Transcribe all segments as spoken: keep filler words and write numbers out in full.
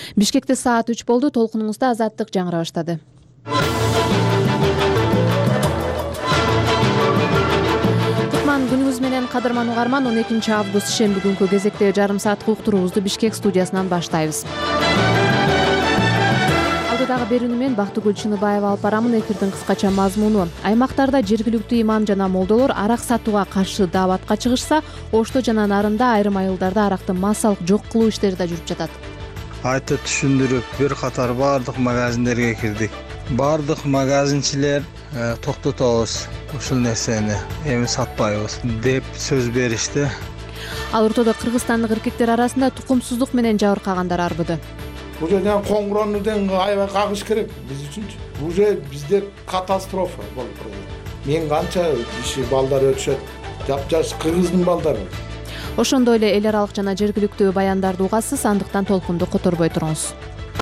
Бишкекте саат үч болду. Толкунуңузда Азаттык жаңыра баштады. Кутман күнүңүз менен кадырман угарман. он экинчи август шемби күнкү кезекте жарым сааттык уктуруубузду Бишкек студиясынан баштайбыз. Алдыдагы берүүнү мен Бактыгүл Чыныбаева алып барамын. Эфирдин кыскача мазмуну: аймактарда жергиликтүү имам жана молдолор арак сатууга каршы дааватка чыгышса, Ошто жана Нарында айрым айылдарда аракты массалык жок кылуу иштери да жүрүп жатат. Айтып түшүндүрүп бир катар бардык магазиндерге кирдик. Бардык магазинчилер токтотобуз, ушул нерсени эми сатпайбыз деп сөз беришти. Ал ортодо кыргызстандык эркектер арасында тукумсуздук менен жабыркагандар арбыды. Уже коңгурону тең аябай кагыш керек биз үчүнчү. Уже бизде катастрофа болуп турат. Мен канча иши балдар өтүшөт, жапжаш кыргыздын балдары. Ошондой эле эл аралык жана жергиликтүү баяндарды угасыз, андыктан толкунду которбой туруңуз.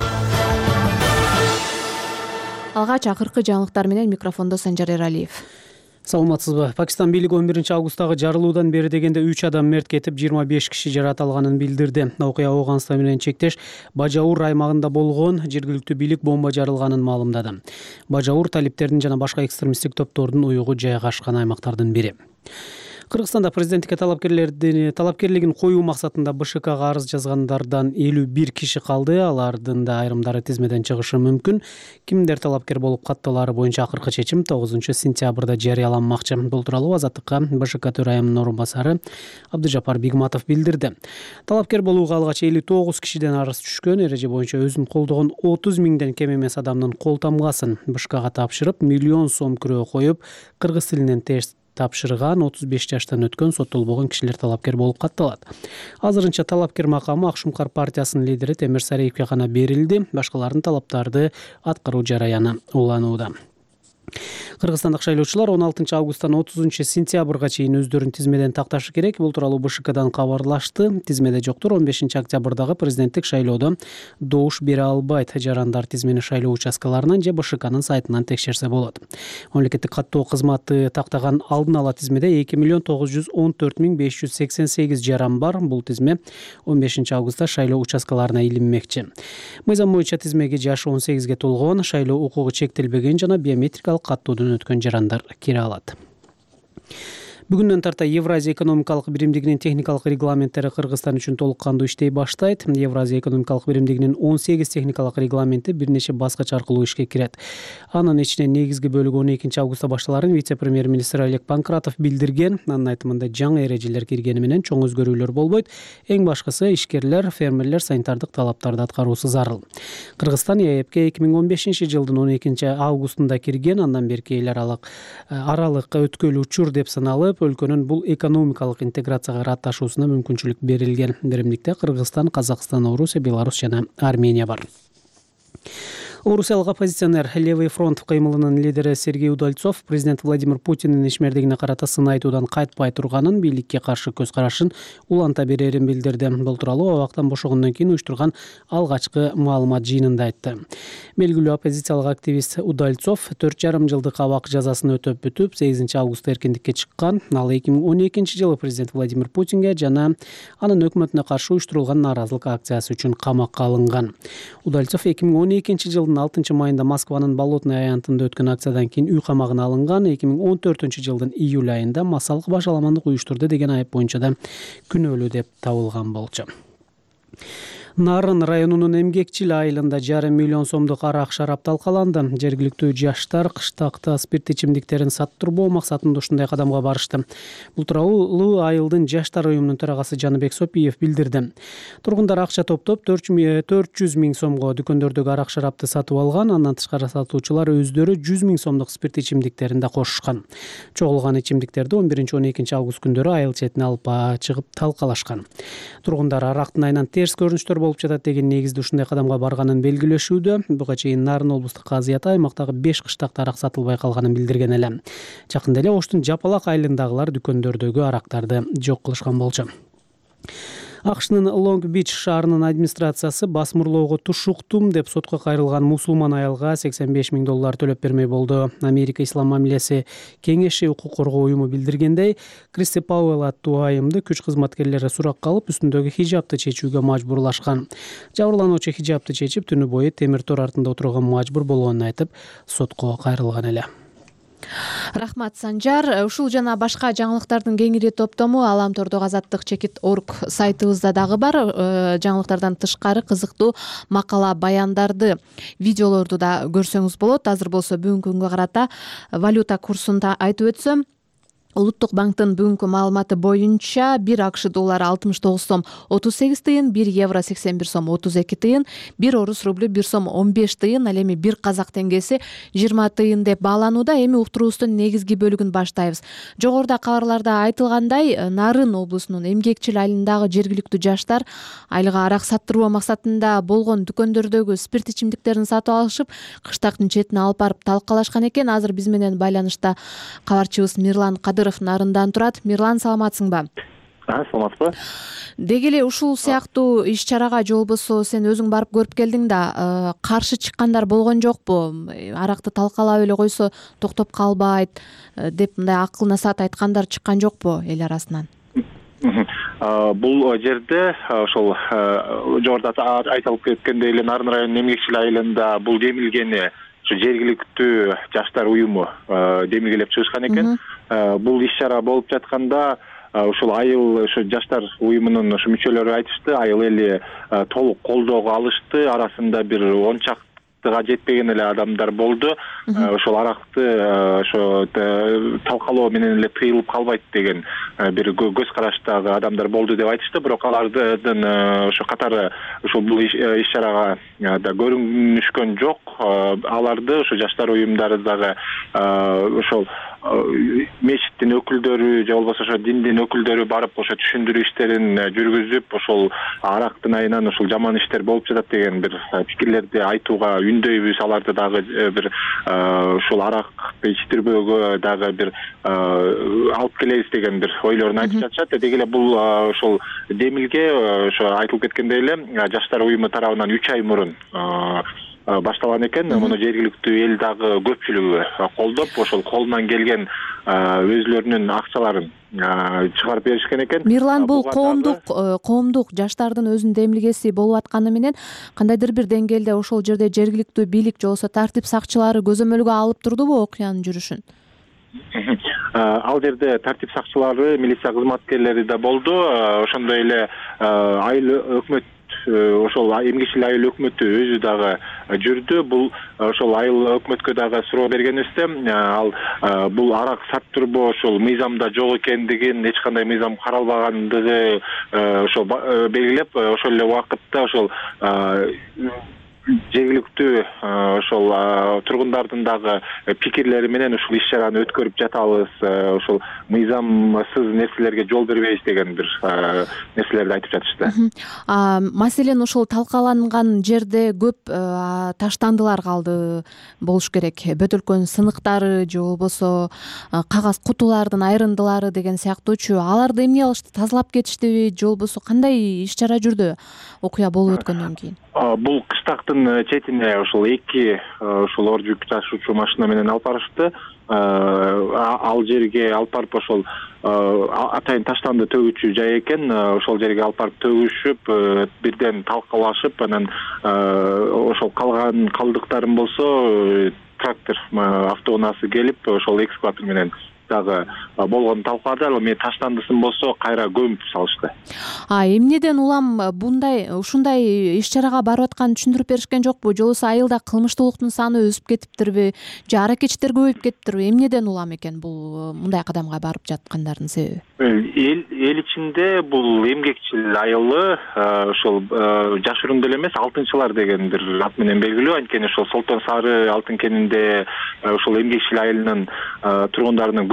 Алгач акыркы жаңылыктар менен микрофондо Санжар Эралиев. Саламатсызбы? Пакистан бийлиги он биринчи августтагы жарылуудан бери дегенде үч адам мерт кетип, жыйырма беш киши жараталганын билдирди. Окуя Ауганстан менен чектеш Бажаур аймагында болгон. Жергиликтүү бийлик бомба жарылганын маалымдады. Бажаур талиптердин жана башка экстремисттик топтордун уюгу жайгашкан аймактардын бири. Кыргызстанда президенттикке талапкерлердин талапкерлигин коюу максатында БШКга арыз жазгандардан элүү бир киши калды. Алардын да айрымдары тизмеден чыгышы мүмкүн. Кимдер талапкер болуп катталары боюнча акыркы чечим тогузунчу сентябрда жарыяланмакчы. Бул тууралуу Азаттыкка БШК төрайымынын орун басары Абдыжапар Бигматов билдирди. Талапкер болууга алгач элүү тогуз кишиден арыз түшкөн. Эреже боюнча өзүн колдогон отуз миңден кем эмес адамдын кол тамгасын БШКга тапшырып, миллион сом күрөө коюп, кыргыз тилинен тест тапшырган отуз беш жаштан өткөн соттолбогон кишилер талапкер болуп катталат. Азырынча талапкер макамы Акшумкар партиясынын лидери Темир Сариевке гана берилди. Башкалардын талаптарды аткаруу жараяны уланууда. Кыргызстандык шайлоочулар он алтынчы августтан отузунчу сентябрга чейин өздөрүн тизмеден такташы керек. Бул тууралуу БШКдан кабарлашты. Тизмеде жоктор он бешинчи октябрдагы президенттик шайлоодо добуш бере албайт. Жарандар тизмени шайлоо участкаларынан же БШКнын сайтынан текшерсе болот. Мамлекеттик каттоо кызматы тактаган алдын ала тизмеде эки миллион тогуз жүз он төрт миң беш жүз сексен сегиз жаран бар. Бул тизме он бешинчи августта шайлоо участкаларына илинмекчи. Мыйзам боюнча тизмеге жашы он сегизге толгон, шайлоо укугу чектелбеген жана биометрикалык каттоодон өткөн жарандар кире алат. Бүгүндөн тарта Евразия экономикалык биримдигинин техникалык регламенттери Кыргызстан үчүн толук кандуу иштей баштайт. Евразия экономикалык биримдигинин он сегиз техникалык регламенти бир нече баскыч аркылуу ишке кирет. Анын ичинен негизги бөлүгү он экинчи августта башталарын вице-премьер-министр Олег Панкратов билдирген. Анын айтымында жаңы эрежелер киргени менен чоң өзгөрүүлөр болбойт. Эң башкысы ишкерлер, фермерлер санитардык талаптарды аткаруусу зарыл. Кыргызстан ЕЭПке эки миң он бешинчи жылдын он экинчи августунда кирген. Андан берки эл аралык аралык өткөл учур деп саналып, өлкөнүн бул экономикалык интеграцияга ыратташуусуна мүмкүнчүлүк берилген. Биримдикте Кыргызстан, Казакстан, Орусия, Беларусь жана Армения бар. Орусиялык оппозиционер Левый фронт кыймылынын лидери Сергей Удальцов президент Владимир Путиндин ишмердигине карата сын айтуудан кайтпай турганын, бийликке каршы көз карашын уланта берерин билдирди. Бул тууралуу абактан бошогондон кийин уюштурган алгачкы маалымат жыйынында айтты. Белгилүү оппозициялык активист Удальцов төрт жарым жылдык абак жазасын өтөп бүтүп, сегизинчи августта эркиндикке чыккан. Ал эки миң он экинчи жылы президент Владимир Путинге жана анын өкмөтүнө каршы уюштурулган нааразылык акциясы үчүн камакка алынган. Удальцов эки миң он экинчи жылдын алтынчы майында Москванын Болотный аянтында өткөн акциядан кийин үй камагына алынган. эки миң он төртүнчү жылдын июль айында массалык башаламандык уюштурду деген айып боюнча да күнөөлүү деп табылган болчу. Нарын районунун Эмгекчил айылында жарым миллион сомдук арак шарап талкаланды. Жергиликтүү жаштар кыштакта спирт ичимдиктерин саттырбоо максатында ушундай кадамга барышты. Бул тууралуу айылдын жаштар уюмунун төрагасы Жаныбек Сопиев билдирди. Тургундар акча топтоп төрт жүз миң сомго дүкөндөрдөгү арак шарапты сатып алган. Андан тышкары сатуучулар өздөрү жүз миң сомдук спирт ичимдиктерин да кошушкан. Чогулган ичимдиктерди он биринчи он экинчи август күндөрү айыл четине алып чыгып талкалашкан. Тургундар арактын айынан терс көрүнүштөр болуп жатат деген негизде ушундай кадамга барганын белгилешүүдө. Буга чейин Нарын облустук казыяты аймактагы беш кыштакта арак сатылбай калганын билдирген эле. Жакында эле Оштун Жапалак айылындагылар дүкөндөрдөгү арактарды жок кылышкан болчу. акшнын Лонг Бич шаарынын администрациясы басмырлоого тушуктум деп сотко кайрылган мусулман аялга сексен беш миң доллар төлөп бермей болду. Америка Ислам мамилеси кеңеши укук коргоо уюму билдиргендей, Кристи Пауэлл аттуу айымды күч кызматкерлери суракка алып, үстүндөгү хижабты чечүүгө мажбурлашкан. Жабырлануучу хижабты чечип, түнү бою темир тор артында отурууга мажбур болгонун айтып, сотко кайрылган эле. Рахмат, Санжар. Ушул жана башка жаңылыктардын кеңири топтому Аламтордогу азаттык чекит точка орг сайтыбызда дагы бар. Жаңылыктардан тышкары кызыктуу макала, баяндарды, видеолорду да көрсөңүз болот. Азыр болсо бүгүнкү күнгө карата валюта курсун да айтып өтсөм, Улуттук банктын бүгүнкү маалыматы боюнча бир акш доллары алтымыш тогуз сом отуз сегиз тыйын, бир евро сексен бир сом отуз эки тыйын, бир орус рублю бир сом он беш тыйын, ал эми бир казак теңгеси жыйырма тыйын деп бааланууда. Эми уктуруубуздун негизги бөлүгүн баштайбыз. Жогоруда кабарларда айтылгандай, Нарын облусунун Эмгекчил айылындагы жергиликтүү жаштар айылга арак саттыруу максатында болгон дүкөндөрдөгү спирт ичимдиктерин сатып алышып, кыштактын четине алып барып талкалашкан экен. Азыр биз менен байланышта кабарчыбыз Мирлан Кадыров Нарындан турат. Мирлан, саламатсыңбы? Саламатпы. Деги эле ушул сыяктуу иш-чарага же болбосо сен өзүң барып көрүп келдиң да, каршы чыккандар болгон жокпу? Аракты талкалап эле койсо токтоп калбайт деп мындай акыл насаат айткандар чыккан жокпу эл арасынан? Бул жерде ошол жогоруда айтылып кеткендей эле Нарын районунун Эмгекчил айылында бул демилгени жергиликтүү жаштар уюму демилгелеп чыгышкан экен. Бул иш-чара болуп жатканда ушул айыл ушу жаштар уюмунун ушу мүчөлөрү айтышты, айыл эли толук колдоого алышты. Арасында бир он чактыга жетпеген эле адамдар болду. Ошол аракты ошо талкалоо менен эле тыйылып калбайт деген бир көз караштагы адамдар болду деп айтышты. Бирок алардын ошо катары ушул бул иш-чарага да көрүнүшкөн жок. Аларды ошо жаштар уюмдары дагы ошол мечиттин өкүлдөрү же болбосо ошо диндин өкүлдөрү барып ошо түшүндүрүү иштерин жүргүзүп, ошол арактын айынан ушул жаман иштер болуп жатат деген бир пикирлерди айтууга үндөйбүз. Аларды дагы бир ушул аракты ичтирбөөгө дагы бир алып келебиз деген бир ойлорун айтып жатышат. Деги эле бул ошол демилге ошо айтылып кеткендей эле жаштар уюму тарабынан үч ай мурун башталган экен. Муну жергиликтүү эл дагы көпчүлүгү колдоп, ошол колунан келген өзлөрүнүн акчаларын чыгарып беришкен экен. Мирлан, бул коомдук коомдук жаштардын өзүнүн демилгеси болуп атканы менен кандайдыр бир деңгээлде ошол жерде жергиликтүү бийлик же болбосо тартип сакчылары көзөмөлгө алып турдубу окуянын жүрүшүн? Ал жерде тартип сакчылары, милиция кызматкерлери да болду. Ошондой эле айыл өкмөт ошол Эмгекчил айыл өкмөтү өзү дагы жүрдү. Бул ошол айыл өкмөткө дагы суроо бергенибизде, ал бул арак саттырбоо ошол мыйзамда жок экендигин, эч кандай мыйзам каралбагандыгы ошол белгилеп, ошол эле убакытта ошол жергиликтүү ошол тургундардын дагы пикирлери менен ушул иш-чараны өткөрүп жатабыз, ошол мыйзамсыз нерселерге жол бербейбиз деген бир нерселерди айтып жатышты. Маселен ошол талкаланган жерде көп таштандылар калды болуш керек. Бөтөлкөнүн сыныктары же болбосо кагаз кутулардын айрындылары деген сыяктуучу. Аларды эмне кылышты? Тазалап кетиштиби же болбосо кандай иш-чара жүрдү окуя болуп өткөндөн кийин? Бул кыштактын четине ошол эки ошол ор жүк ташуучу машина менен алып барышты. Ал жерге алып барып ошол атайын таштанды төгүүчү жай экен. Ошол жерге алып барып төгүшүп, бирден талкалашып, анан ошол калган калдыктарын болсо трактор автоунаасы келип, ошол экскаватор менен дагы болгон талкалады. Ал эми таштандысын болсо кайра көмүп салышты. А эмнеден улам bunday ушундай иш-чарага барып атканын түшүндүрүп беришкен жокпу? Же болбосо айылда кылмыштуулуктун саны өсүп кетиптирби? Же аракетчилер көбөйүп кетиптирби? Эмнеден улам экен бул мындай кадамга барып жаткандардын себеби? Эл эл ичинде бул Эмгекчил айылы ошол жашыруунда эле эмес, алтынчылар деген бир ат менен белгилүү. Анткени ошол Солтон Сары алтын кенинде ошол Эмгекчил айылынын тургундарынын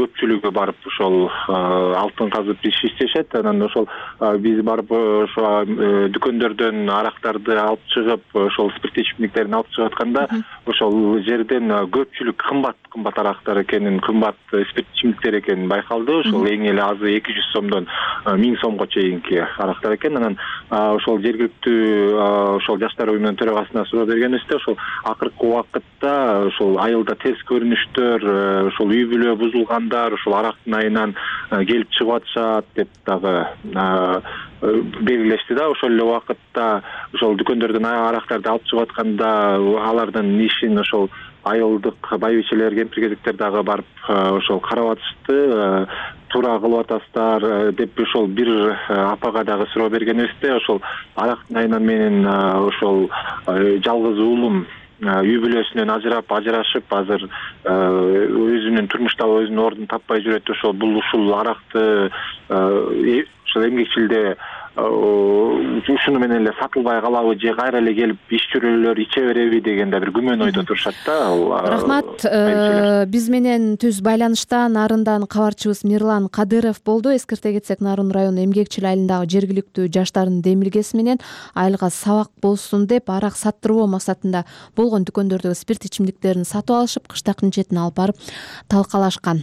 көпчүлүгү барып ошол алтын казып иш иштешет. Анан ошол биз барып ошо дүкөндөрдөн арактарды алып чыгып ошол спирттүү ичимдиктерин алып чыгып атканда ошол жерден көпчүлүк кымбат кымбат арактар экенин, кымбат спирттүү ичимдиктер экенин байкалды. Ошол эң эле азы эки жүз сомдон миң сомго чейинки арактар экен. Анан ошол жергиликтүү ошол жаштар уюмунун төрагасына суроо бергенибизде ошол акыркы убакытта ошол айылда терс көрүнүштөр, ошол үй бүлө бузулгандар ошол арактын айынан келип чыгып атышат деп дагы белгилешти да. Ошол эле убакытта ошол дүкөндөрдөн арактарды алып чыгып атканда алардын ишин ошол айылдык байбичелер, кемпир-кезектер дагы барып ошол карап атышты. Туура кылып атасыздар деп ошол бир апага дагы суроо бергенибизде ошол арактын айынан менин ошол жалгыз уулум үй бүлөсүнөн ажырап ажырашып азыр өзүнүн турмушта өзүнүн ордун таппай жүрөт. Ошол бул ушул аракты ошол эмгекчилде ушуну менен эле сатылбай калабы же кайра эле келип иш чүрөлөр иче береби деген да бир күмөн ойдо турушат да. Рахмат. Биз менен түз байланышта Нарындан кабарчыбыз Мирлан Кадыров болду. Эскерте кетсек, Нарын району Эмгекчил айылындагы жергиликтүү жаштардын демилгеси менен айылга сабак болсун деп арак саттырбоо максатында болгон дүкөндөрдөгү спирт ичимдиктерин сатып алышып, кыштактын четине алып барып талкалашкан.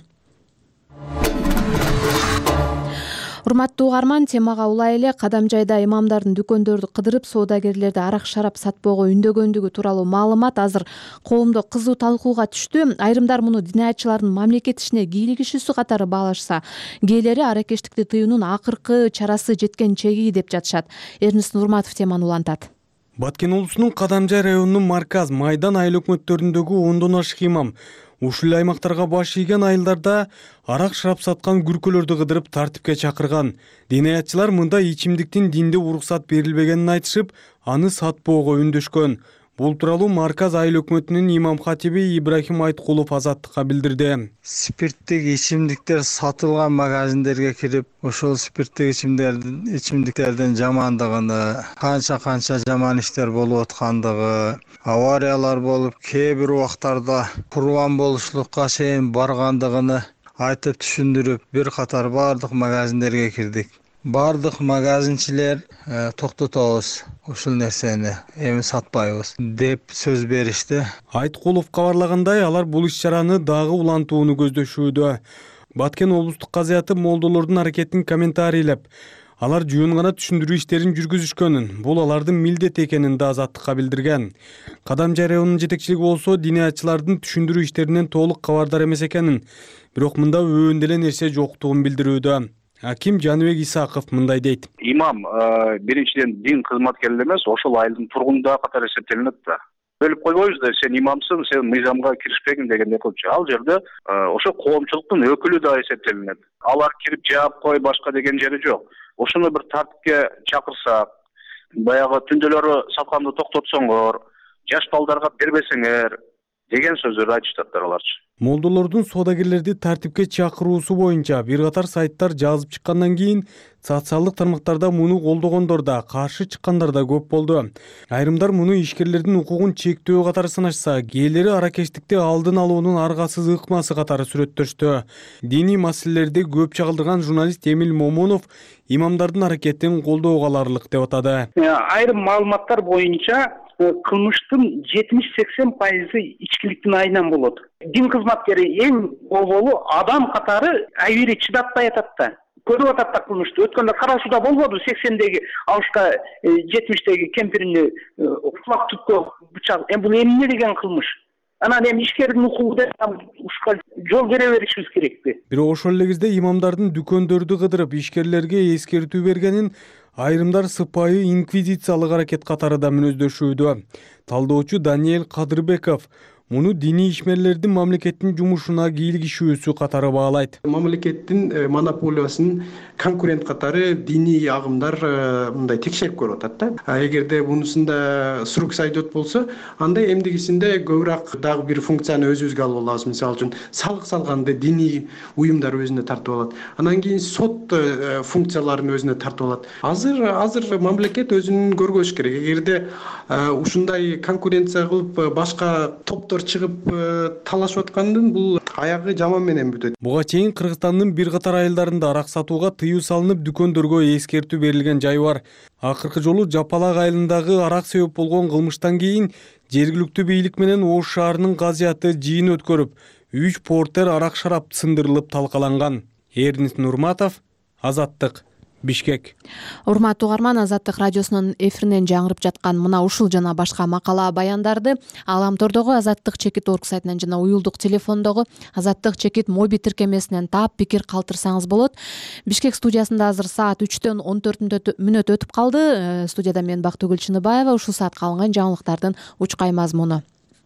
Урматтуу угарман, темага улай эле Кадамжайда имамдардын дүкөндөрдү кыдырып, соодагерлерди арак шарап сатпоого үндөгөндүгү тууралуу маалымат азыр коомдо кызуу талкууга түштү. Айрымдар муну динаятчылардын мамлекет ишине кийлигишүүсү катары баалашса, кээдери аракештикти тыюунун акыркы чарасы жеткен чеги деп жатышат. Эрнест Нурматов теманы улантат. Баткен облусунун Кадамжай районунун марказ Майдан айыл өкмөттөрүндөгү ондон ашык имам ушул аймактарга баш ийген айылдарда арак шарап саткан күркөлөрдү кыдырып тартипке чакырган. Динаятчылар мында ичимдиктин динде уруксат берилбегенин айтышып, аны сатпоого үндөшкөн. Бул тууралуу марказ айыл өкмөтүнүн имам хатиби Ибрахим Айткулов Азаттыкка билдирди. Спирттик ичимдиктер сатылган магазиндерге кирип, ошол спирттик ичимдиктердин ичимдиктердин жамандыгын, канча канча жаман иштер болуп аткандыгы, авариялар болуп, кээ бир убактарда курбан болушлукка чейин баргандыгын айтып түшүндүрүп, бир катар бардык магазиндерге кирдик. Бардык магазинчилер токтотобуз, ушул нерсени эми сатпайбыз деп сөз беришти. Айткулов кабарлагандай, алар бул иш-чараны дагы улантууну көздөшүүдө. Баткен облустук казыяты молдолордун аракетин комментарийлеп, алар жуун гана түшүндүрүү иштерин жүргүзүшкөнүн, бул алардын милдети экенин да Азаттыкка билдирген. Кадамжай районунун жетекчилиги болсо динаятчылардын түшүндүрүү иштеринен толук кабардар эмес экенин, бирок мында өбөн деле нерсе жоктугун билдирүүдө. Аким Жаныбек Исаков мындай дейт. Имам биринчиден дин кызматкери эмес, ошол айылдын тургундары катары эсептелинет да. Бөлүп койбойбуз да, сен имамсың, сен мыйзамга киришпегин дегендей кылчу. Ал жерде ошо коомчулуктун өкүлү да эсептелинет. Алар кирип жаап кой, башка деген жери жок. Ошону бир тартипке чакырсак, баягы түндөлөрү сатканды токтотсоңор, жаш балдарга бербесеңер деген сөздөрдү айтышаттар аларчы. Молдолордун соодагерлерди тартипке чакыруусу боюнча бир катар сайттар жазып чыккандан кийин социалдык тармактарда муну колдогондор да, каршы чыккандар да көп болду. Айрымдар муну ишкерлердин укугун чектөө катары санашса, кээдери аракештикти алдын алуунун аргасыз ыкмасы катары сүрөттөштү. Диний маселелерди көп чагылдырган журналист Эмил Момунов имамдардын аракетин колдоого аларлык деп атады. Айрым маалыматтар боюнча кылмыштын жетимиш сексен пайызы ичкиликтин айынан болот. Дин кызматкери эң болболу адам катары айбири чыдатпай атат да. Көрүп атат да кылмышты. Өткөндө карашууда болбоду сексендеги алышка жетимиштеги кемпиrini кулак түпкө бычак. Эми бул эмне деген кылмыш? Анан эми ишкердин укугу деп ушка жол бере беришибиз керекпи? Бирок ошол эле кезде имамдардын дүкөндөрдү кыдырып ишкерлерге эскертүү бергенин айрымдар сыпайы инквизициялык аракет катары да мүнөздөшүүдө. Талдоочу Даниэль Кадырбеков муну диний ишмерлердин мамлекеттин жумушуна кийлигишүүсү катары баалайт. Мамлекеттин монополиясын конкурент катары диний агымдар мындай текшерип көрүп атат да. Эгерде бунусунда срок сайдот болсо, анда эмдигисинде көбүрөөк дагы бир функцияны өзүбүзгө алып алабыз. Мисалы үчүн салык салганда диний уюмдар өзүнө тартып алат. Анан кийин сот функцияларын өзүнө тартып алат. Азыр азыр мамлекет өзүнүн көргөзүш керек. Эгерде ушундай конкуренция кылып башка топтор чыгып талашып аткандын бул аягы жаман менен бүтөт. Буга чейин Кыргызстандын бир катар айылдарында арак сатууга тыюу салынып, дүкөндөргө эскертүү берилген жай бар. Акыркы жолу Жапалак айылындагы арак себеп болгон кылмыштан кийин жергиликтүү бийлик менен Ош шаарынын казыяты жыйын өткөрүп, үч портер арак шарап сындырылып талкаланган. Эрнис Нурматов, Азаттык, Бишкек. Урматтуу угарман, Азаттык радиосунун эфиринен жаңырып жаткан мына ушул жана башка макала баяндарды Аламтордогу Азаттык чекит орг сайтынан жана уюлдук телефондогу Азаттык чекит моби тиркемесинен таап пикир калтырсаңыз болот. Бишкек студиясында азыр саат үчтөн он төрт мүнөт өтүп калды. Студияда мен Бактыгүл Чыныбаева. Ушул саатка алынган жаңылыктардын учкай мазмуну.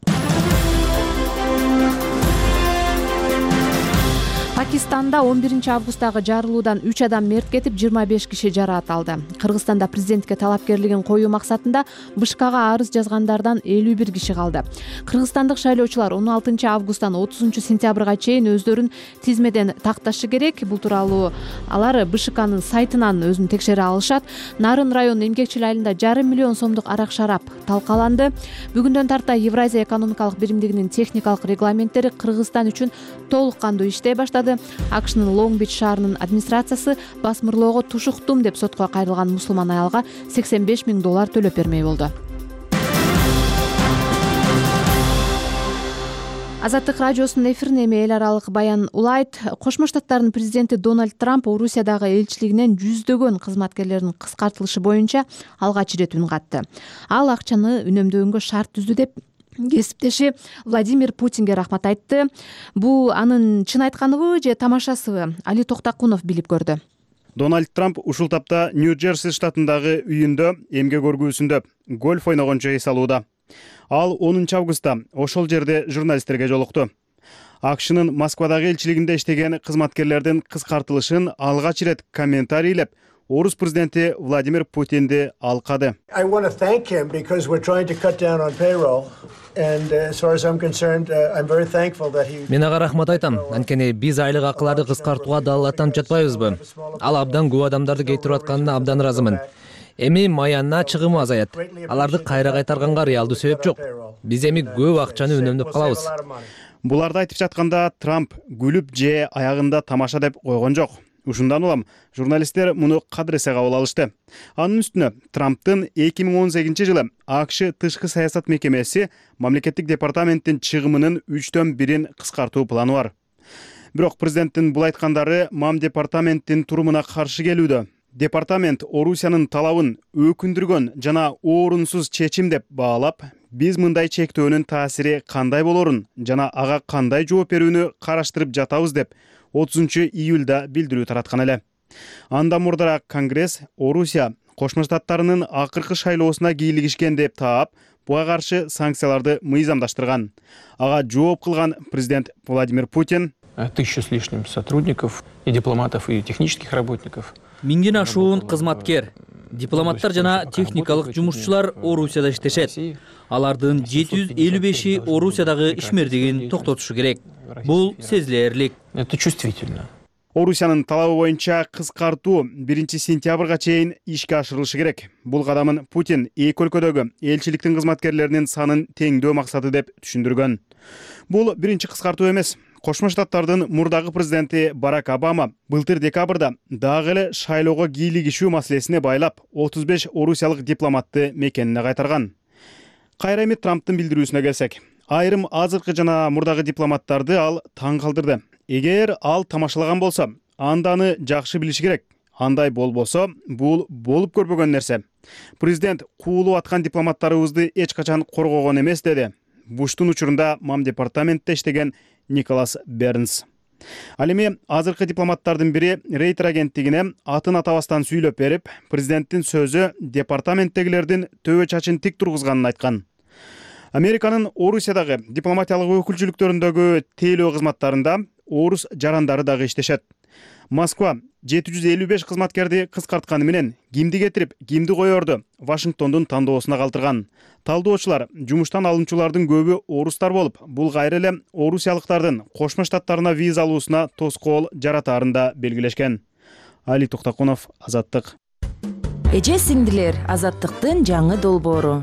Пакистанда он биринчи августтагы жарылуудан үч адам мерт кетип, жыйырма беш киши жараат алды. Кыргызстанда президентке талапкерлигин коюу максатында Бышкага арыз жазгандардан элүү бир киши калды. Кыргызстандык шайлоочулар он алтынчы августтан отузунчу сентябрга чейин өздөрүн тизмеден такташы керек. Бул тууралуу алар Бышканын сайтынан өзүн текшере алышат. Нарын районунун Эмгекчил айылында жарым миллион сомдук арак шарап талкаланды. Бүгүндөн тарта Евразия экономикалык биримдигинин техникалык регламенттери Кыргызстан үчүн толук кандуу иштей баштады. АКШнын Лонг-Бич шаарынын администрациясы басмырлоого тушуктум деп сотко кайрылган мусулман аялга сексен беш миң доллар төлөп бермей болду. Азаттык радиосунун эфирин эми эл аралык баян улайт. Кошмо Штаттардын президенти Дональд Трамп Орусиядагы элчилигинен жүздөгөн кызматкерлердин кыскартылышы боюнча алгач ирет үн катты. Ал акчаны үнөмдөгөнгө шарт түздү деп кесиптеши Владимир Путинге рахмат айтты. Бул анын чын айтканыбы же тамашасыбы? Али Токтакунов билип көрдү. Дональд Трамп ушул тапта Нью-Джерси штатындагы үйүндө эмгек өргүүсүндө гольф ойногончо эс алууда. Ал онунчу августта ошол жерде журналисттерге жолукту. АКШнын Москвадагы элчилигинде иштеген кызматкерлердин кыскартылышын алгач ирет комментарийлеп, Орус президенти Владимир Путинди алкады. Мен ага рахмат айтам. Анткени биз айлык акыларды кыскартууга далалатанып жатпайбызбы? Ал абдан көп адамдарды кетирип атканына абдан ыраазымын. Эми маянына чыгымы азаят. Аларды кайра кайтарганга реалдуу себеп жок. Биз эми көп акчаны үнөмдөп калабыз. Буларды айтып жатканда Трамп күлүп же аягында тамаша деп койгон жок. Ушундан улам журналисттер муну кадыресе кабыл алышты. Анын үстүнө Трамптын эки миң он сегизинчи жылы АКШ тышкы саясат мекемеси мамлекеттик департаменттин чыгымынын үчтөн бирин кыскартуу планы бар. Бирок президенттин бул айткандары мам департаменттин турумуна каршы келүүдө. Департамент Орусиянын талабын өкүндүргөн жана орунсуз чечим деп баалап, биз мындай чектөөнүн таасири кандай болорун жана ага кандай жооп берүүнү караштырып жатабыз деп отузунчу июлда билдирүү тараткан эле. Андан мурдараак Конгресс Орусия Кошмо Штаттарынын акыркы шайлоосуна кийлигишкен деп таап, буга каршы санкцияларды мыйзамдаштырган. Ага жооп кылган президент Владимир Путин тысячу с лишним сотрудников и дипломатов и технических работников. Миңден ашуун кызматкер, дипломаттар жана техникалык жумушчулар Орусияда иштешет. Алардын жети жүз элүү беши Орусиядагы ишмердигин токтотушу керек. Бул сезилерлик. Это чувствительно. Орусиянын талабы боюнча кыскартуу биринчи сентябрга чейин ишке ашырылышы керек. Бул кадамын Путин эки өлкөдөгү элчиликтин кызматкерлеринин санын теңдөө максаты деп түшүндүргөн. Бул биринчи кыскартуу эмес. Кошмо Штаттардын мурдагы президенти Барак Обама былтыр декабрда дагы эле шайлоого кийлигишүү маселесине байлап отуз беш орусиялык дипломатты мекенине кайтарган. Кайра эми Трамптын билдирүүсүнө келсек, айрым азыркы жана мурдагы дипломаттарды ал таң калтырды. Эгер ал тамашалаган болсо, анда аны жакшы билиши керек. Андай болбосо, бул болуп көрбөгөн нерсе. Президент куулуп аткан дипломаттарыбызды эч качан коргогон эмес деди. Буштун учурунда мам департаментте иштеген Николас Бернс. Ал эми азыркы дипломаттардын бири Рейтер агенттигине атын атабастан сүйлөп берип, президенттин сөзү департаменттегилердин төбө чачын тик тургузганын айткан. Американын Орусиядагы дипломатиялык өкүлчүлүктөрүндөгү тейлөө кызматтарында орус жарандары дагы иштешет. Москва жети жүз элүү беш кызматкерди кыскартканы менен кимди кетирип, кимди коерду Вашингтондун тандоосуна калтырган. Талдоочулар жумуштан алынчулардын көбү орустар болуп, бул кайра эле орусиялыктардын Кошмо Штаттарына виза алуусуна тоскоол жаратаарын да белгилешкен. Али Токтакунов, Азаттык. Эже сиңдилер, Азаттыктын жаңы долбоору.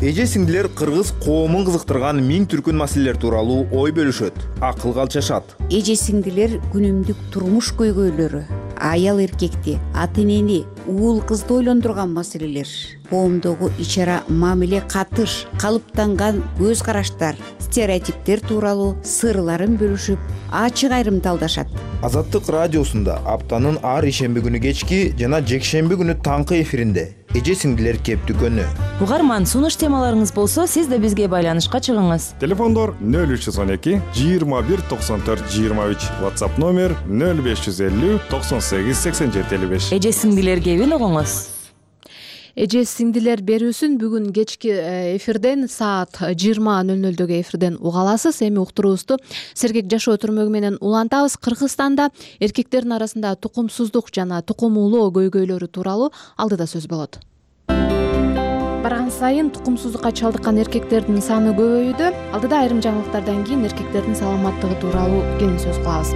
Эже сиңдилер кыргыз коомун кызыктырган миң түркүн маселелер тууралуу ой бөлүшөт, акыл калчашат. Эже сиңдилер күнүмдүк турмуш көйгөйлөрү, аял эркекти, ата энени, уул кызды ойлондурган маселелер, коомдогу ич-ара мамиле, катыш, калыптанган көз караштар, стереотиптер тууралуу сырларын бөлүшүп, ачык айрымдалдашат. Азаттык радиосунда аптанын ар ишемби күнү кечки жана жекшемби күнү таңкы эфиринде эже сиңдилер кептүкөнү. Угарман, сунуш темаларыңыз болсо, сиз да бизге байланышка чыгыңыз. Телефондор нөл үч жүз он эки жыйырма бир токсон төрт жыйырма үч, WhatsApp номер нөл беш жүз элүү токсон сегиз сексен жети элүү беш. Эже сиңдилер кебин угуңуз. Эже сиңдилер берүүсүн бүгүн кечки эфирден саат жыйырма нөл нөлдөгү эфирден уга аласыз. Эми уктуруубузду сергек жашоо түрмөгү менен улантабыз. Кыргызстанда эркектердин арасында тукумсуздук жана тукум улоо көйгөйлөрү тууралуу алдыда сөз болот. Барган сайын тукумсуздукка чалдыккан эркектердин саны көбөйүүдө. Алдыда айрым жаңылыктардан кийин эркектердин саламаттыгы тууралуу кеңин сөз кылабыз.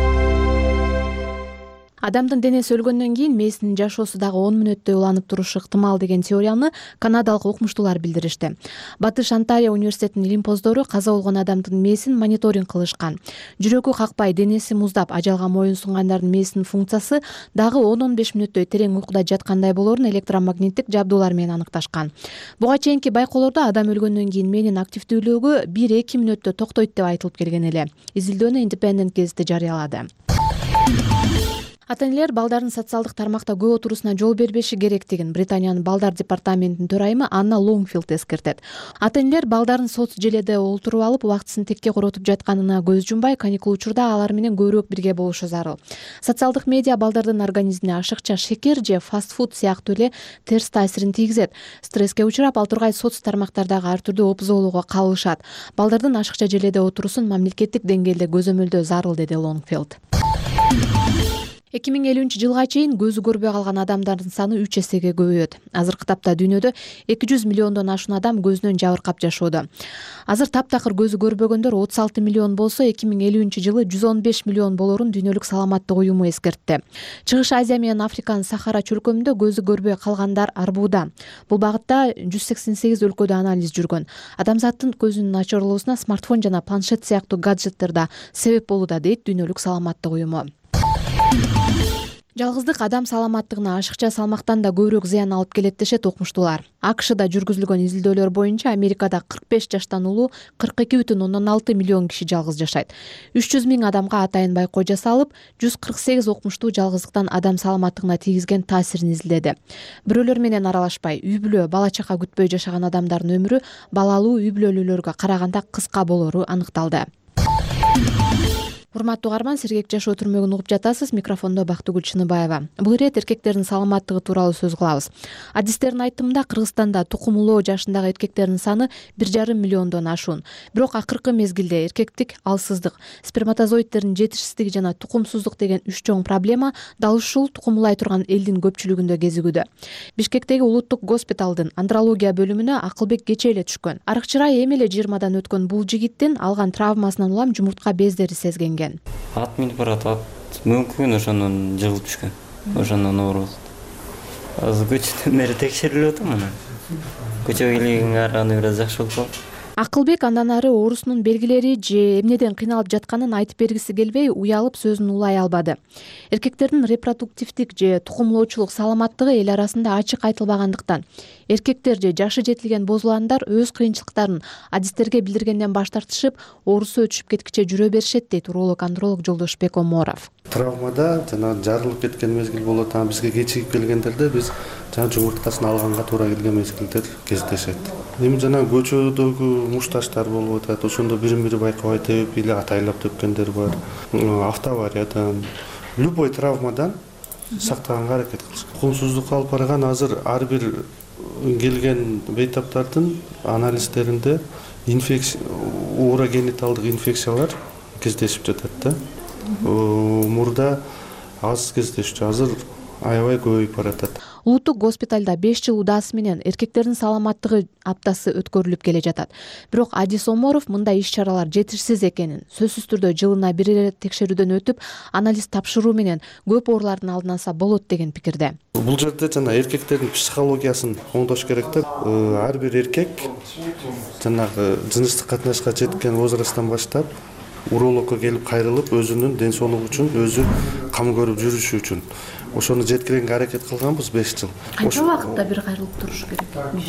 Адамдын денеси өлгөндөн кийин мээсинин жашоосу дагы он мүнөттөй уланып турушу ыктымал деген теорияны канадалык укмуштуулар билдиришти. Батыш Онтарио университетинин илимпоздору каза болгон адамдын мээсин мониторинг кылышкан. Жүрөгү какпай, денеси муздап ажалга моюн сунгандардын мээсинин функциясы дагы он он беш мүнөттөй терең уйкуда жаткандай болоорун электромагниттик жабдуулар менен аныкташкан. Буга чейинки байкоолордо адам өлгөндөн кийин мээнин активдүүлүгү бир эки мүнөттө токтойт деп айтылып келген эле. Изилдөөнү Independent гезити жарыялады. Ата-энелер балдардын социалдык тармакта көп отурусуна жол бербеши керектигин Британиянын балдар департаментинин төрайымы Анна Лонгфилд эскертет. Ата-энелер балдарын соц желеде олтуруп алып, убактысын текке коротуп жатканына көз жумбай, каникул учурда алар менен көбүрөөк бирге болушу зарыл. Социалдык медиа балдардын организмине ашыкча шекер же фастфуд сыяктуу эле терс таасирин тийгизет. Стресске учурап, ал тургай соц тармактардагы ар түрдүү опузолууга кабылышат. Балдардын ашыкча желеде отурусун мамлекеттик деңгээлде көзөмөлдөө зарыл, деди Лонгфилд. эки миң элүүнчү жылга чейин көзү көрбөй калган адамдардын саны үч эсеге көбөйөт. Азыркы тапта дүйнөдө эки жүз миллиондон ашуун адам көзүнөн жабыркап жашоодо. Азыр таптакыр көзү көрбөгөндөр отуз алты миллион болсо, эки миң элүүнчү жылы жүз он беш миллион болоорун Дүйнөлүк саламаттык уюму эскертти. Чыгыш Азия менен Африканын Сахара чөлкөмүндө көзү көрбөй калгандар арбууда. Бул багытта жүз сексен сегиз өлкөдө анализ жүргөн. Адамзаттын көзүнүн начарлоосуна смартфон жана планшет сыяктуу гаджеттер да себеп болууда, дейт Дүйнөлүк саламаттык уюму. Жалгыздык адам саламаттыгына ашыкча салмактан да көбүрөөк зыян алып келет дешет укмуштуулар. АКШда жүргүзүлгөн изилдөөлөр боюнча Америкада кырк беш жаштан улуу кырк эки бүтүн ондон алты миллион киши жалгыз жашайт. үч жүз миң адамга атайын байкоо жасалып, жүз кырк сегиз укмуштуу жалгыздыктан адам саламаттыгына тийгизген таасирин изилдеди. Бирөөлөр менен аралашпай, үй бүлө, бала чака күтпөй жашаган адамдардын өмүрү балалуу үй бүлөлүүлөргө караганда кыска болоору аныкталды. Урматтуу угарман, сергек жашоо түрмөгүн угуп жатасыз. Микрофондо Бактыгүл Чыныбаева. Бул ирет эркектердин саламаттыгы тууралуу сөз кылабыз. Адистердин айтымында Кыргызстанда тукум улоо жашындагы эркектердин саны бир жарым миллиондон ашуун. Бирок акыркы мезгилде эркектик алсыздык, сперматозоидтердин жетишсиздиги жана тукумсуздук деген үч чоң проблема дал ушул тукум улай турган элдин көпчүлүгүндө кезигүүдө. Бишкектеги улуттук госпиталдын андрология бөлүмүнө Акылбек кече эле түшкөн. Арыкчырай эми эле жыйырмадан өткөн бул жигиттин алган травмасынан улам жумуртка бездери сезген. Ат минип барат, ат мүмкүн ошондон жыгылып түшкөн. Ошондон ооруп. Азыр көчөдөн бери текшерилип атам анан. Көчөгө келгенге аны бир аз жакшы болуп калды. Акылбек андан ары оорусунун белгилери же эмнеден кыйналып жатканын айтып бергиси келбей, уялып сөзүн улай албады. Эркектердин репродуктивдик же тукумлоочулук саламаттыгы эл арасында ачык айтылбагандыктан эркектер же жашы жетилген бозуландар өз кыйынчылыктарын адистерге билдиргенден баш тартышып, оорусу өтүшүп кеткиче жүрө беришет, дейт уролог-андролог Жолдошбек Оморов. Травмада жана жарылып кеткен мезгил болот, анан бизге кечигип келгендерде биз жана жумурткасын алганга туура келген мезгилдер кездешет. Эми жана көчөдөгү мушташтар болуп атат, ошондо бирин бири байкабай тебип эле атайлап төккөндөр бар. Автоавариядан, любой травмадан сактаганга аракет кылышат. Тукумсуздукка алып барган азыр ар бир келген бейтаптардын анализдеринде инфекция, урогениталдык инфекциялар кездешип жатат да. Мурда аз кездешчү, азыр аябай көбөйүп баратат. Улуттук госпиталда беш жыл удаасы менен эркектердин саламаттыгы аптасы өткөрүлүп келе жатат. Бирок Адис Оморов мындай иш-чаралар жетишсиз экенин, сөзсүз түрдө жылына бир ирет текшерүүдөн өтүп, анализ тапшыруу менен көп оорулардын алдын алса болот деген пикирде. Бул жерде жана эркектердин психологиясын оңдош керек да. Ар бир эркек жанагы жыныстык катнашка жеткен возрасттан баштап урологко келип кайрылып, өзүнүн ден соолугу үчүн өзү кам көрүп жүрүшү үчүн ошону жеткиренге аракет кылганбыз беш жыл. Канча убакытта бир кайрылып туруш керек?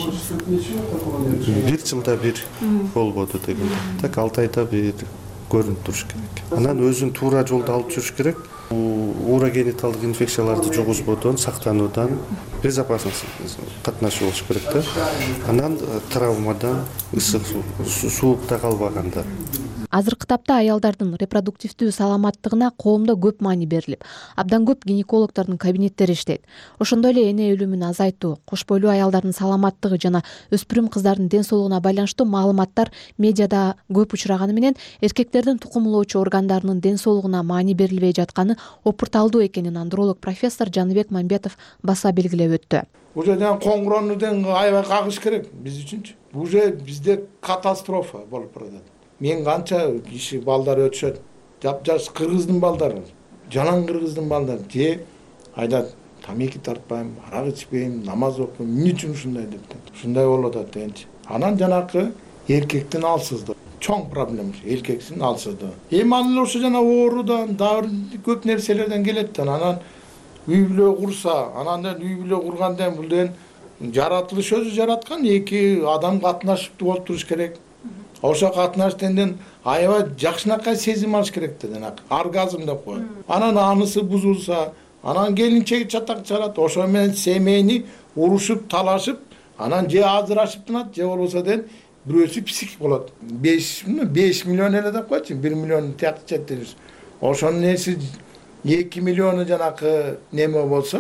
Бир жылда бир болбоду деген. Так алты айда бир көрүнүп туруш керек. Анан өзүн туура жолдо алып жүрүш керек. Урогениталдык инфекцияларды жугузбоодон сактануудан безопасность катнашуу болуш керек да. Анан травмадан, ысык суукта калбагандан. Азыркы тапта аялдардын репродуктивдүү саламаттыгына коомдо көп маани берилип, абдан көп гинекологдордун кабинеттери иштейт. Ошондой эле эне өлүмүн азайтуу, кош бойлуу аялдардын саламаттыгы жана өспүрүм кыздардын ден соолугуна байланыштуу маалыматтар медиада көп учураганы менен эркектердин тукумулоочу органдарынын ден соолугуна маани берилбей жатканы опурталдуу экенин андролог профессор Жаныбек Мамбетов баса белгилеп өттү. Уже коңгуроонуден аябай кагыш керек биз үчүнчү. Уже бизде катастрофа болуп баратат. Мен канча киши балдар өтүшөт. Жап-жаш кыргыздын балдары, жалаң кыргыздын балдары же айдат тамеки тартпайм, арак ичпейм, намаз окуйм, эмне үчүн ушундай деп. Ушундай болуп атат дегенчи. Анан жанакы эркектин алсыздыгы, чоң проблема эркектин алсыздыгы. Эми ал ошо жана оорудан, дагы көп нерселерден келет да. Анан үй бүлө курса, анан үй бүлө кургандан бул деген жаратылыш өзү жараткан эки адам катнашып болуп туруш керек. Ошо катнаштан аябай жакшынакай сезим алыш керек да, жанагы оргазм деп коет. Анан анысы бузулса, анан келинчеги чатак чарат, ошо менен семейни урушуп, талашып, анан же ажырашып тынат, же болбосо ден бирөөсү психик болот. беш миллион эле деп койчу, бир миллион тиякты четтириш. Ошонун неси эки миллиону жанакы неме болсо,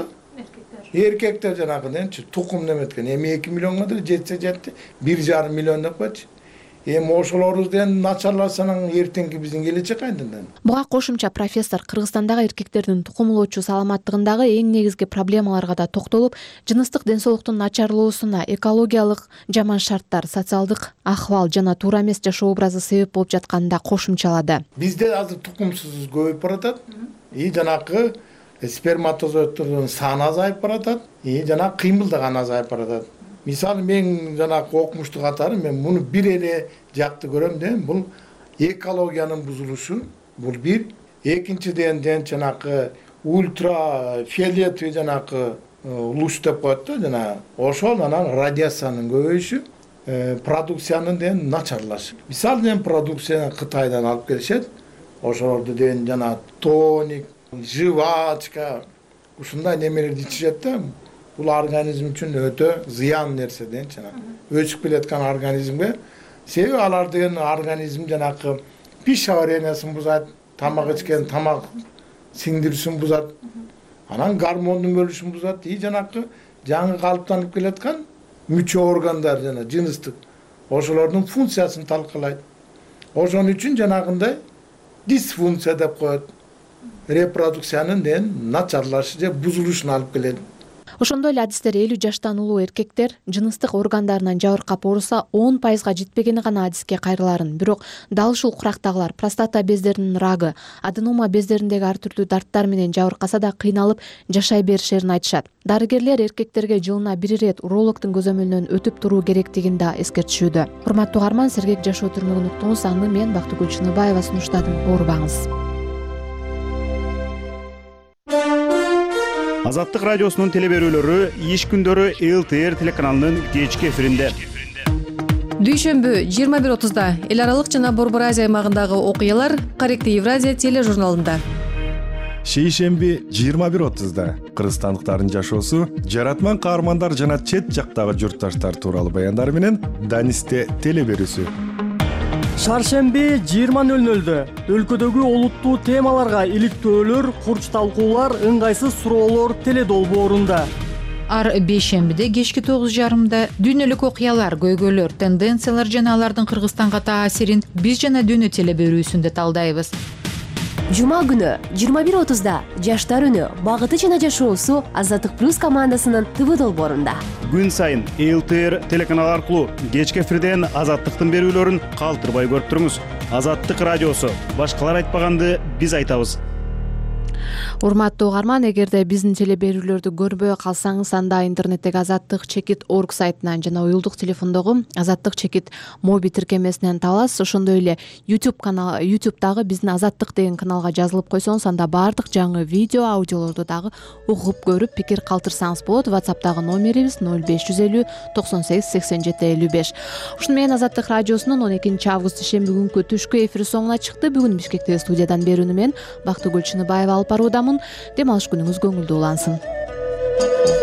эркектер жанакы денчи тукум неметкен. Эми эки миллионго деле жетсе жетти, бир жарым миллион деп койчу. Эми ошолордун начарласанын эртеңки биздин келечек кайдан? Буга кошумча профессор Кыргызстандагы эркектердин тукумулоочу саламаттыгындагы эң негизги проблемаларга да токтолуп, жыныстык ден соолуктун начарлоосуна экологиялык жаман шарттар, социалдык акыбал жана туура эмес жашоо образы себеп болуп жатканын да кошумчалады. Бизде азыр тукумсуз көбөйүп баратат. И жанакы сперматозоиддордун саны азайып баратат. И жана кыймылдаган азайып баратат. Мисалы мен жанакы окумуштуу катары мен муну бир эле жакты көрөм да, бул экологиянын бузулушу, бул бир. Экинчиден ден жанакы ультрафиолетовый жанакы луч деп коет да, жана ошол анан радиациянын көбөйүшү, продукциянын ден начарлашы. Мисалы ден продукцияны Кытайдан алып келишет. Ошолорду ден жана тоник, жвачка, ушундай немелерди ичишет да. Бул организм үчүн өтө зыян нерсе дейт жана. Өчүп келаткан организмге себеби алар деген организм жанакы пищеварениясын бузат, тамак ичкен тамак сиңдирүүсүн бузат. Анан гормондун бөлүшүн бузат. И жанакы жаңы калыптанып келаткан мүчө органдар жана жыныстык ошолордун функциясын талкалайт. Ошон үчүн жанагындай дисфункция деп коет. Репродукциянын ден начарлашы же бузулушуна алып келет. Ошондой эле адистер элүү жаштан улуу эркектер жыныстык органдарынан жабыркап ооруса он пайызга жетпегени гана адиске кайрыларын, бирок дал ушул курактагылар простата бездеринин рагы, аденома бездериндеги ар түрдүү дарттар менен жабыркаса да кыйналып жашай беришерин айтышат. Дарыгерлер эркектерге жылына бир ирет урологдун көзөмөлүнөн өтүп туруу керектигин да эскертишүүдө. Урматтуу угарман, сергек жашоо түрмөгүн уктуңуз, аны мен Бактыгүл Чыныбаева сунуштадым. Оорубаңыз. Азаттык радиосунун теле берүүлөрү иш күндөрү эл тэ эр телеканалынын кечки эфиринде. Дүйшөмбү жыйырма бир отузда эл аралык жана Борбор Азия аймагындагы окуялар Корректный Евразия тележурналында. Шейшемби жыйырма бир отузда кыргызстандыктардын жашоосу, жаратман каармандар жана чет жактагы журтташтар тууралуу баяндар менен Данисте теле берүүсү. Шаршемби жыйырма нөл нөлдө өлкөдөгү олуттуу темаларга иликтөөлөр, курч талкуулар, ыңгайсыз суроолор теле долбоорунда. Ар бейшембиде кечки тогуз жарымда дүйнөлүк окуялар, көйгөйлөр, тенденциялар жана алардын Кыргызстанга таасирин биз жана дүйнө теле берүүсүндө талдайбыз. жума күнү жыйырма бир отузда жаштар үнү багыты жана жашоосу Азаттык плюс командасынын ТВ долбоорунда. Күн сайын Эл Т Р телеканалы аркылуу кечки эфирден Азаттыктын берүүлөрүн калтырбай көрүп туруңуз. Азаттык радиосу. Башкалар айтпаганды биз айтабыз. Урматтуу угарман, эгерде биздин теле берүүлөрдү көрбөй калсаңыз, анда интернеттеги азаттык чекит орг сайтынан жана уюлдук телефондогу азаттык чекит моби тиркемесинен табасыз. Ошондой эле YouTube канал YouTube'дагы биздин Азаттык деген каналга жазылып койсоңуз, анда баардык жаңы видео, аудиолорду дагы угуп көрүп, пикир калтырсаңыз болот. WhatsApp'тагы номерибиз ноль беш жүз элүү токсон сегиз сексен жети элүү беш. Ушуну менен Азаттык радиосунун он экинчи август ишемби күнкү түшкү эфир соңуна чыкты. Бүгүн Бишкектеги студиядан берүүнү мен Бактыгүл Чыныбаева алып баруудамын. Дем алыш күнүңүз көңүлдүү улансын.